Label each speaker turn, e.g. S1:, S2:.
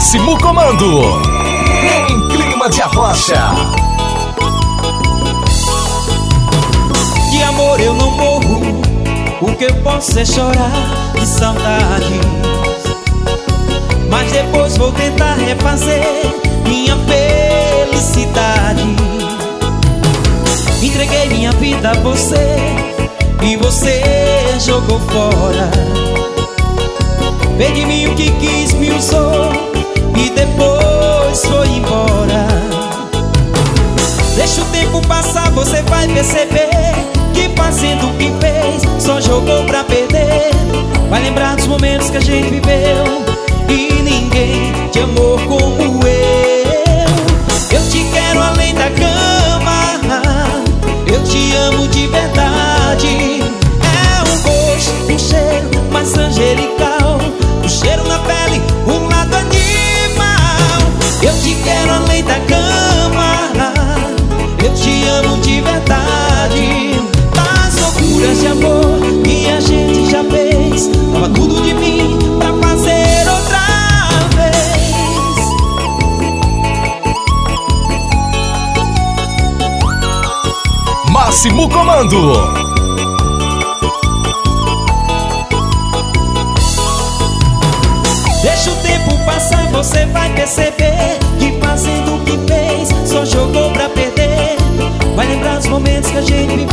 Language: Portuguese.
S1: Máximo Comando, em clima de arrocha.
S2: De amor eu não morro, o que eu posso é chorar de saudade. Mas depois vou tentar refazer minha felicidade. Entreguei minha vida a você e você jogou fora. Fez de mim o que quis, me usou e depois foi embora. Deixa o tempo passar, você vai perceber que fazendo o que fez só jogou pra perder. Vai lembrar dos momentos que a gente viveu e ninguém te amou como eu. Eu te quero além da cama, eu te amo de verdade. É um gosto, um cheiro mais angelical, um cheiro na pele, um lado animal. Eu te quero além da cama, eu te amo de verdade. Das loucuras de amor que a gente já fez, tava tudo de mim pra fazer outra vez.
S1: Máximo Comando.
S2: Deixa o tempo passar, você vai perceber que fazendo o que fez só jogou pra perder. Vai lembrar dos momentos que a gente viveu